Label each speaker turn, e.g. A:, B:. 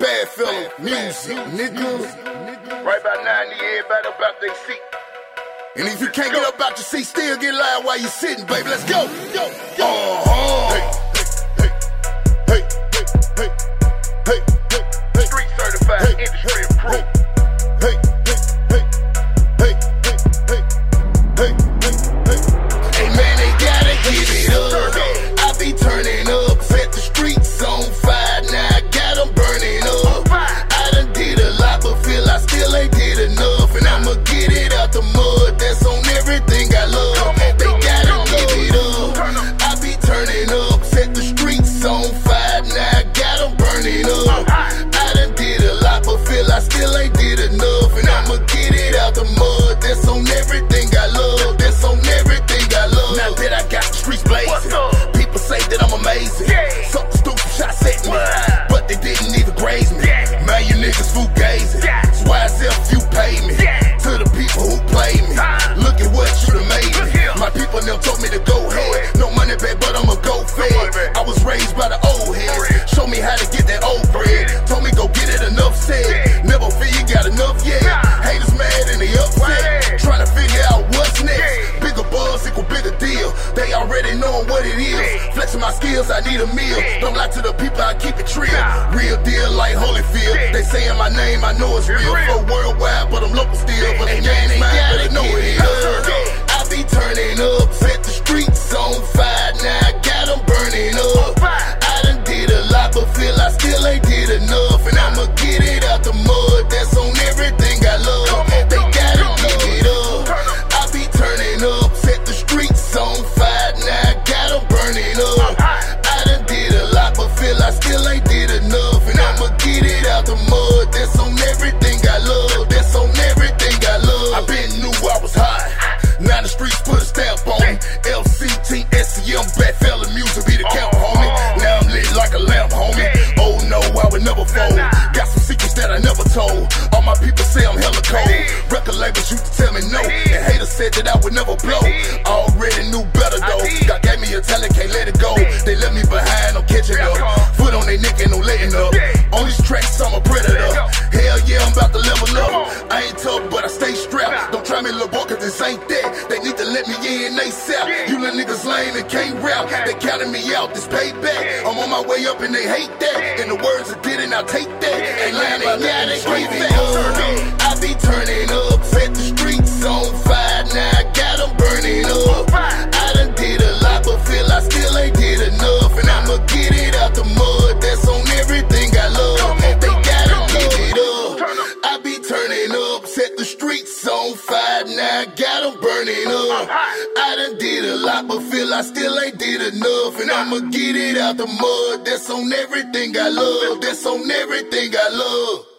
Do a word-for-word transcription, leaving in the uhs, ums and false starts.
A: Bad fella music, nigga.
B: Right about now, everybody about their seat.
A: And if you can't get up out your seat, still get loud while you sitting, baby. Let's go. Go, go. Uh-huh.
B: Hey, hey, hey, hey, hey, hey, hey. Street certified, hey, industry approved.
A: Hey, hey, hey, hey, hey, hey, hey, hey. Hey, man, they gotta give it up. I be turning up, set the streets on fire. Now I got them burning up. I done did a lot, but feel I still ain't did enough. And I'ma get it out the mud. That's on everything I love. They gotta give it up. I be turning up, set the streets on fire. Now I got them burning up. I done did a lot, but feel I still ain't did enough. And I'ma get it out the mud. That's on everything I love. That's on everything I love. Now that I got the streets blazing, people say that I'm amazing. Something stupid shots at me, but they didn't even graze me. Man, you niggas fugazing. So why is if you pay me? To the people who play me, look at what you done made me. My people never told me to go ahead. No money back, but I'ma go fed. I was raised by the old heads. Show me how to get that old bread. Told me go get it, enough said. Never feel you got enough yet. Haters mad and they upset. Trying to figure out what's next. Bigger buzz equal bigger deal. They already knowing what it is. Flexing my skills, I need a meal. Don't lie to the people, I keep it real. Real deal like Holyfield. They saying my name, I know it's real. For worldwide, but I'm local still. But they ain't mine, but they know it is. I be turning up, set the streets on fire. Now I got them burning up. I done did a lot, but feel I still ain't did enough. And I'ma get it out the mud. That's on everything I love. They gotta give it up. I be turning up, set the streets on fire. Now I got them burning up. I done did a lot, but feel I still ain't did enough. And I'ma get it out the mud. That's on everything I love. That's on everything I love. I been knew I was hot. Now the streets put a stamp on me. L C T, S C M, bad fella music be the count, homie. Now I'm lit like a lamp, homie. Oh no, I would never fold. Got some secrets that I never told. All my people say I'm hella cold. Record labels used to tell me no, and haters said that I would never blow. Already knew better though. God gave me a talent, can't let it go. They left me behind, I'm catching up. Foot on their neck and no letting up. On these tracks, I'm a predator. Hell yeah, I'm about to level up. I ain't tough, but I stay strapped. Don't try me, little boy, cause this ain't that. They need to let me in, they sell. You little niggas lame and can't rap. They counted me out, this payback. I'm on my way up and they hate that. In the words of did it, I'll take that. Ain't lying about that, they give it up. I be turning up, set the streets on fire. Now I got them burning up. I done did a lot, but feel I still ain't did enough. And I'ma get it out the mud. That's on everything I love. They gotta give it up. I be turning up, set the streets on fire. Now I got them burning up. I done did a lot, but feel I still ain't did enough. And I'ma get it out the mud. That's on everything I love. That's on everything I love.